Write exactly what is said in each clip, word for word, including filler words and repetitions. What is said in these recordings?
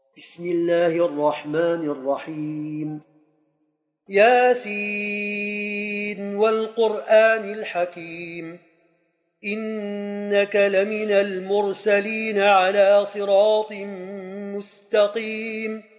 بسم الله الرحمن الرحيم ياسين والقرآن الحكيم إنك لمن المرسلين على صراط مستقيم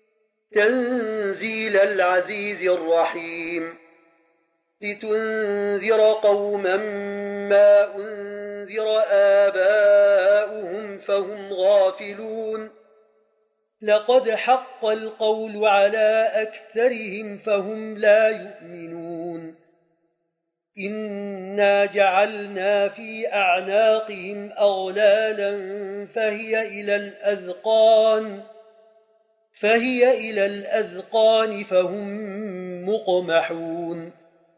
تنزيل العزيز الرحيم لتنذر قوما ما أنذر آباؤهم فهم غافلون لقد حق القول على أكثرهم فهم لا يؤمنون إنا جعلنا في أعناقهم أغلالا فهي إلى الأذقان فهي إلى الأذقان فهم مقمحون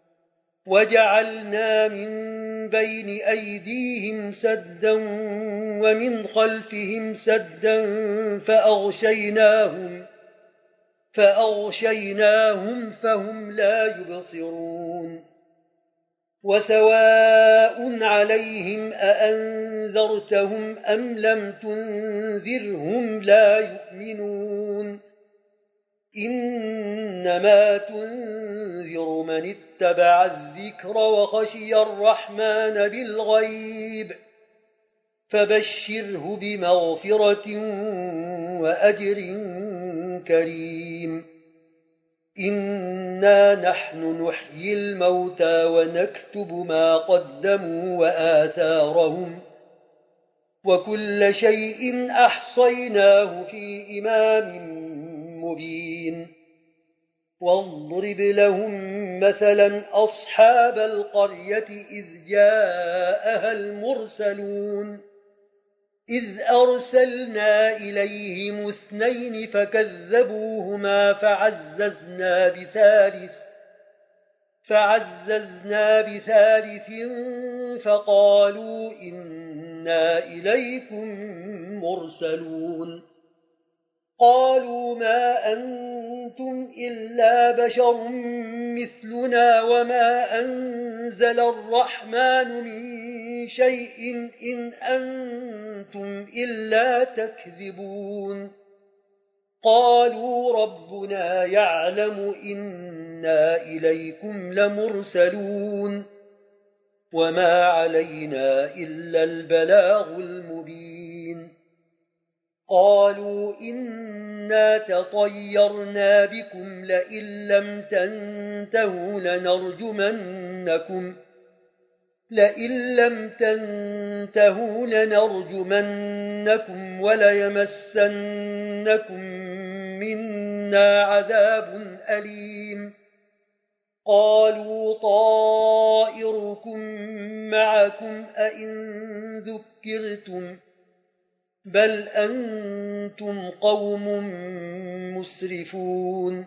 وجعلنا من بين أيديهم سدا ومن خلفهم سدا فأغشيناهم فأغشيناهم فهم لا يبصرون وسواء عليهم أأنذرتهم أم لم تنذرهم لا يؤمنون إنما تنذر من اتبع الذكر وخشي الرحمن بالغيب فبشره بمغفرة وأجر كريم إنا نحن نحيي الموتى ونكتب ما قدموا وآثارهم وكل شيء أحصيناه في إمام مبين واضرب لهم مثلا أصحاب القرية إذ جاءها المرسلون إذ أرسلنا إليهم اثنين فكذبوهما فعززنا بثالث فعززنا بثالث فقالوا إنا إليكم مرسلون قالوا ما أنتم إلا بشر مثلنا وما أنزل الرحمن من شيء إن أنتم إلا تكذبون قالوا ربنا يعلم إنا إليكم لمرسلون وما علينا إلا البلاغ المبين قالوا إنا تطيرنا بكم لئن لم تنتهوا لنرجمنكم لئن لم تنتهوا لنرجمنكم وليمسنكم منا عذاب أليم قالوا طائركم معكم أئن ذكرتم بل أنتم قوم مسرفون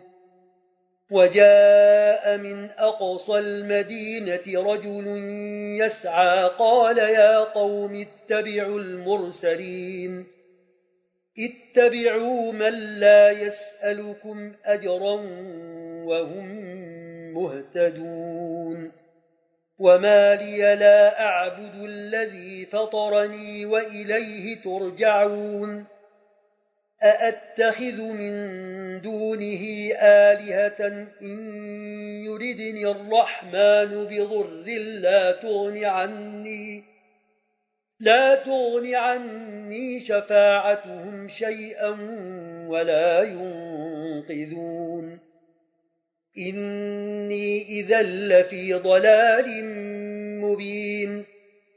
وجاء من أقصى المدينة رجل يسعى قال يا قوم اتبعوا المرسلين اتبعوا من لا يسألكم أجرا وهم مهتدون وما لي لا أعبد الذي فطرني وإليه ترجعون أأتخذ من دونه آلهة إن يردني الرحمن بضر لا تغن عني لا تغن عني شفاعتهم شيئا ولا ينقذون إني إذا لفي ضلال مبين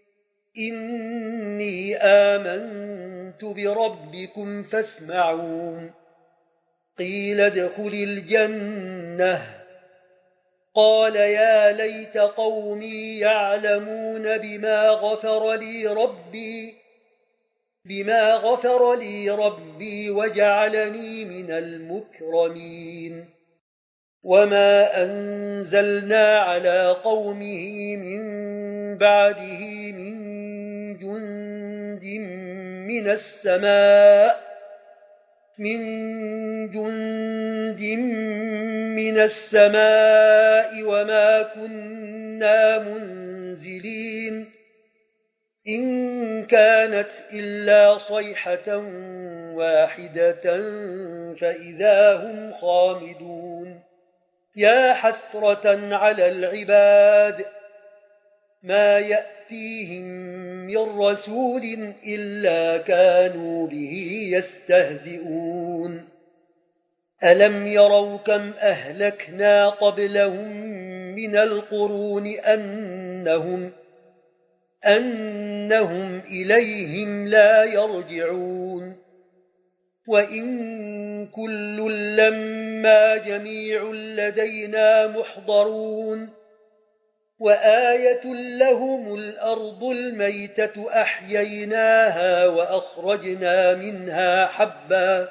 إني آمنت بربكم فاسمعون قيل ادخل الجنة قال يا ليت قومي يعلمون بما غفر لي ربي بما غفر لي ربي وجعلني من المكرمين وما أنزلنا على قومه من بعده من جند من السماء من جند من السماء وما كنا منزلين إن كانت إلا صيحة واحدة فإذا هم خامدون يا حسرة على العباد ما يأتيهم من رسول إلا كانوا به يستهزئون ألم يروا كم أهلكنا قبلهم من القرون أنهم أنهم إليهم لا يرجعون وإن كل لما جميع لدينا محضرون وآية لهم الأرض الميتة أحييناها وأخرجنا منها حبا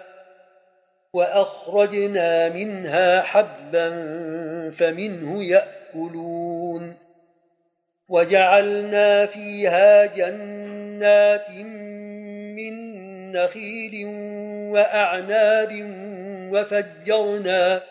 وأخرجنا منها حبا فمنه يأكلون وجعلنا فيها جنات من نخيل وأعناب وفجرنا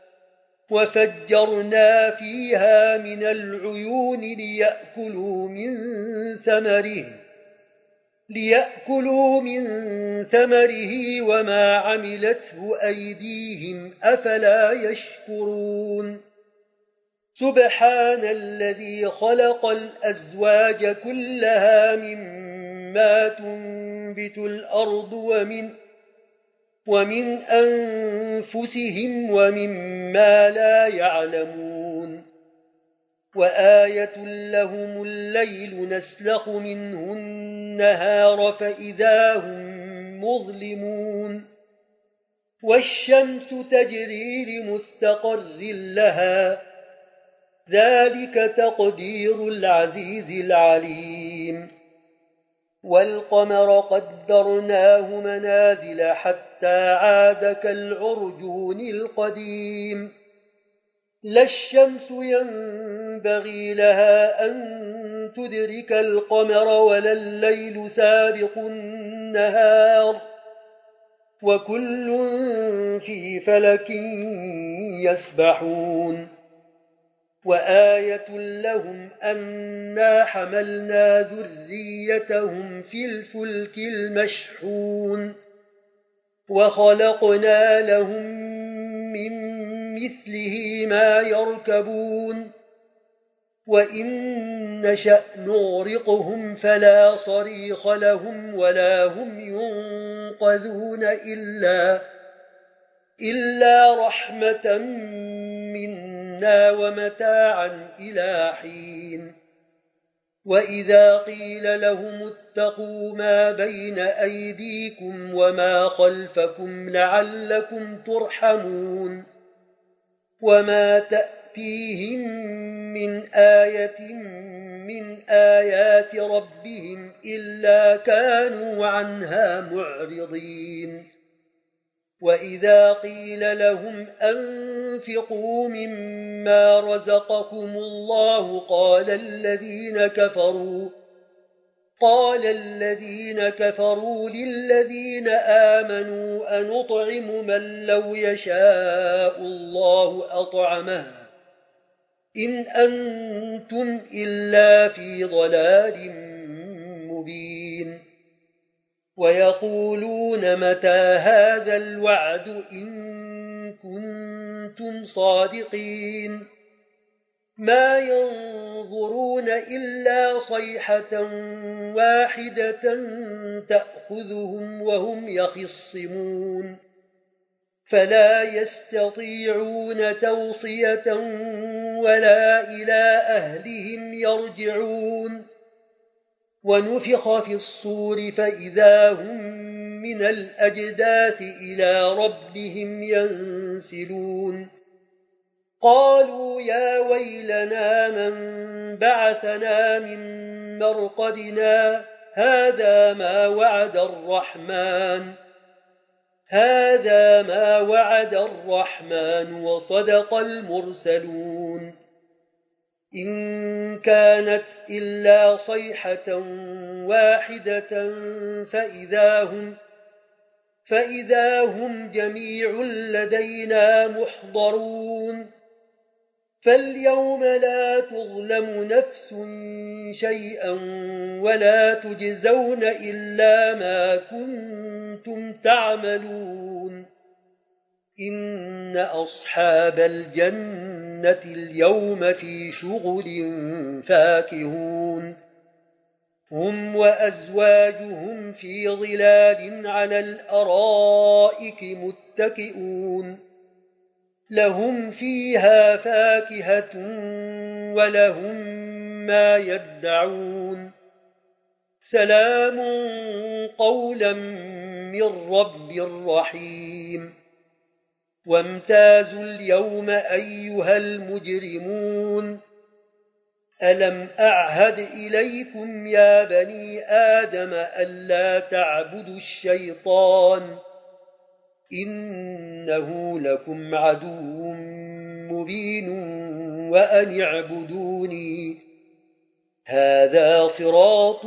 وفجرنا فيها من العيون ليأكلوا من ثمره ليأكلوا من ثمره وما عملته أيديهم أفلا يشكرون سبحان الذي خلق الأزواج كلها مما تنبت الأرض ومن ومن أنفسهم ومما لا يعلمون وآية لهم الليل نسلخ منه النهار فإذا هم مظلمون والشمس تجري لمستقر لها ذلك تقدير العزيز العليم والقمر قدرناه منازل حتى عاد كالعرجون القديم لا الشمس ينبغي لها أن تدرك القمر ولا الليل سابق النهار وكل في فلك يسبحون وآية لهم أنا حملنا ذريتهم في الفلك المشحون وخلقنا لهم من مثله ما يركبون وإن نشأ نغرقهم فلا صريخ لهم ولا هم ينقذون إلا, إلا رحمة منا ومتاعا إلى حين وإذا قيل لهم اتقوا ما بين أيديكم وما خلفكم لعلكم ترحمون وما تأتيهم من آية من آيات ربهم إلا كانوا عنها معرضين وإذا قيل لهم أنفقوا مما رزقكم الله قال الذين كفروا قال الذين كفروا للذين آمنوا أنطعم من لو يشاء الله أطعمه إن أنتم إلا في ضلال مبين ويقولون متى هذا الوعد إن كنتم صادقين ما ينظرون إلا صيحة واحدة تأخذهم وهم يخصمون فلا يستطيعون توصية ولا إلى أهلهم يرجعون ونفخ في الصور فإذا هم من الأجداث إلى ربهم ينسلون قالوا يا ويلنا من بعثنا من مرقدنا هذا ما وعد الرحمن هذا ما وعد الرحمن وصدق المرسلون إن كانت إلا صيحة واحدة فإذا هم فإذا هم جميع لدينا محضرون فاليوم لا تظلم نفس شيئا ولا تجزون إلا ما كنتم تعملون إن أصحاب الجنة اليوم في شغل فاكهون هم وأزواجهم في ظلال على الأرائك متكئون لهم فيها فاكهة ولهم ما يدعون سلام قولا من رب رحيم وامتازوا اليوم أيها المجرمون ألم أعهد إليكم يا بني آدم ألا تعبدوا الشيطان إنه لكم عدو مبين وأن اعبدوني هذا صراط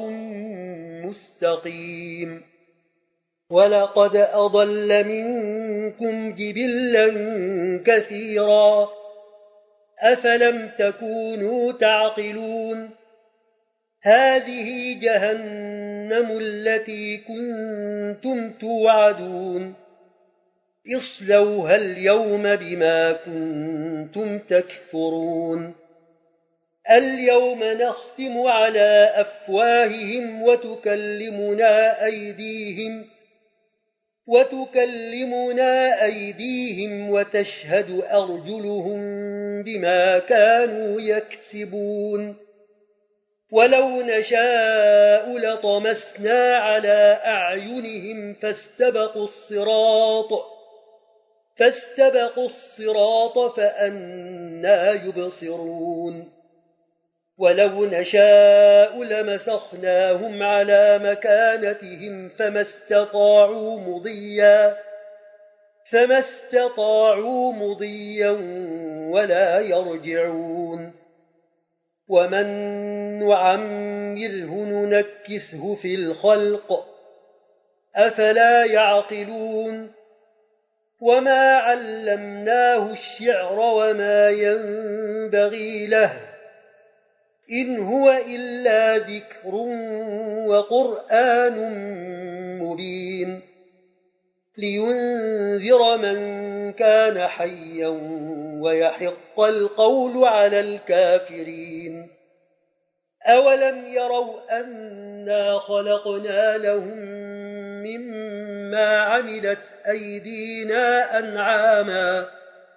مستقيم ولقد أضل منكم جبلا كثيرا أفلم تكونوا تعقلون هذه جهنم التي كنتم توعدون اصلوها اليوم بما كنتم تكفرون اليوم نختم على أفواههم وتكلمنا أيديهم وتكلمنا أيديهم وتشهد أرجلهم بما كانوا يكسبون ولو نشاء لطمسنا على أعينهم فاستبقوا الصراط فاستبقوا الصراط فأنى يبصرون ولو نشاء لمسخناهم على مكانتهم فما استطاعوا مضيا فما استطاعوا مضيا ولا يرجعون ومن نعمره ننكسه في الخلق أفلا يعقلون وما علمناه الشعر وما ينبغي له إن هو إلا ذكر وقرآن مبين لينذر من كان حيا ويحق القول على الكافرين أولم يروا أنا خلقنا لهم مما عملت أيدينا أنعاما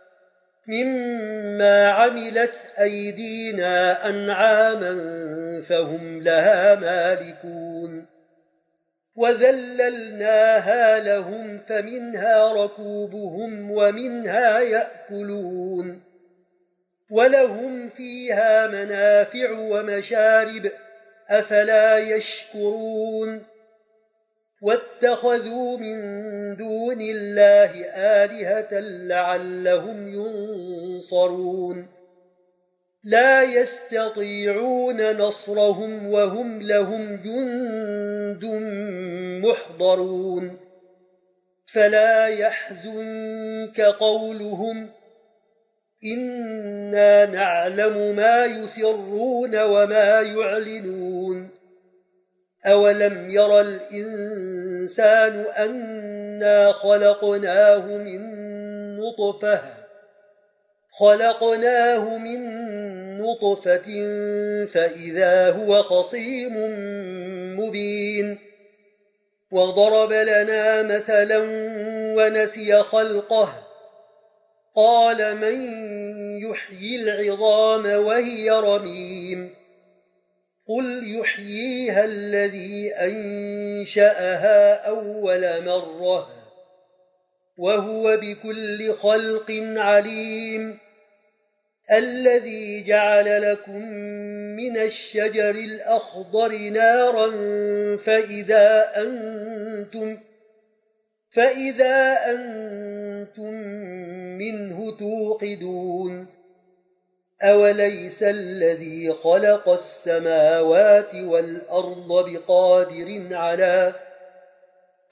مما عملت أيدينا أنعاما فهم لها مالكون وذللناها لهم فمنها ركوبهم ومنها يأكلون ولهم فيها منافع ومشارب أفلا يشكرون واتخذوا من دون الله آلهة لعلهم ينصرون لا يستطيعون نصرهم وهم لهم جند محضرون فلا يحزنك قولهم إنا نعلم ما يسرون وما يعلنون أولم ير الإنسان أنا خلقناه من نطفة خلقناه من نطفة فإذا هو خصيم مبين وضرب لنا مثلا ونسي خلقه قال من يحيي العظام وهي رميم قل يحييها الذي أنشأها أول مرة وهو بكل خلق عليم الذي جعل لكم من الشجر الأخضر نارا فإذا أنتم فإذا أنتم منه توقدون أوليس الذي خلق السماوات والأرض بقادر على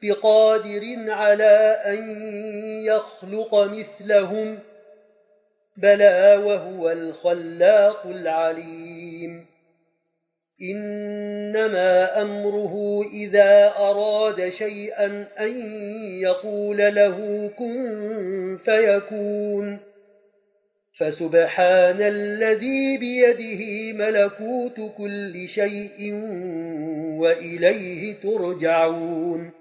بقادر على أن يخلق مثلهم بلى وهو الخلاق العليم إنما أمره إذا أراد شيئا أن يقول له كن فيكون فسبحان الذي بيده ملكوت كل شيء وإليه ترجعون